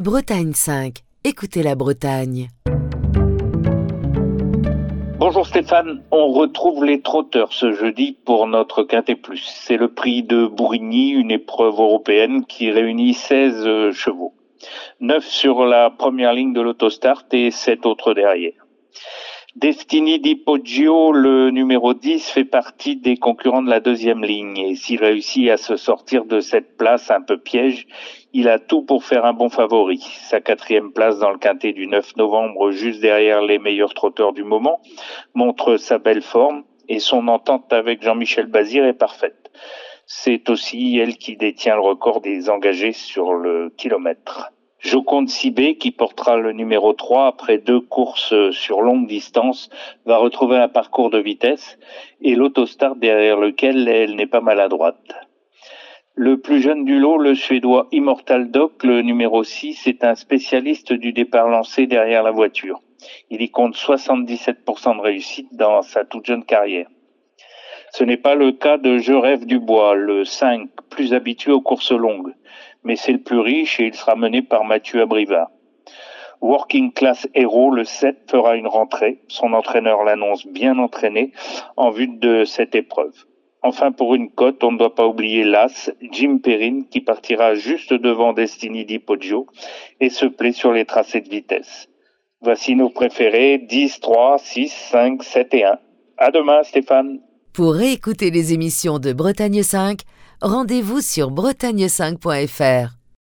Bretagne 5, écoutez la Bretagne. Bonjour Stéphane, on retrouve les trotteurs ce jeudi pour notre Quintet Plus. C'est le prix de Bourigny, une épreuve européenne qui réunit 16 chevaux. 9 sur la première ligne de l'autostart et 7 autres derrière. Destiny di Poggio, le numéro 10, fait partie des concurrents de la deuxième ligne. Et s'il réussit à se sortir de cette place un peu piège, il a tout pour faire un bon favori. Sa 4e place dans le quintet du 9 novembre, juste derrière les meilleurs trotteurs du moment, montre sa belle forme et son entente avec Jean-Michel Bazir est parfaite. C'est aussi elle qui détient le record des engagés sur le kilomètre. Joconde Sibé, qui portera le numéro 3 après 2 courses sur longue distance, va retrouver un parcours de vitesse et l'autostart derrière lequel elle n'est pas maladroite. Le plus jeune du lot, le Suédois Immortal Doc, le numéro 6, est un spécialiste du départ lancé derrière la voiture. Il y compte 77% de réussite dans sa toute jeune carrière. Ce n'est pas le cas de Je rêve du bois, le 5, plus habitué aux courses longues. Mais c'est le plus riche et il sera mené par Mathieu Abrivard. Working Class Hero, le 7, fera une rentrée. Son entraîneur l'annonce bien entraîné en vue de cette épreuve. Enfin, pour une cote, on ne doit pas oublier l'As, Jim Perrine, qui partira juste devant Destiny di Poggio et se plaît sur les tracés de vitesse. Voici nos préférés, 10, 3, 6, 5, 7 et 1. À demain, Stéphane. Pour réécouter les émissions de Bretagne 5, rendez-vous sur bretagne5.fr.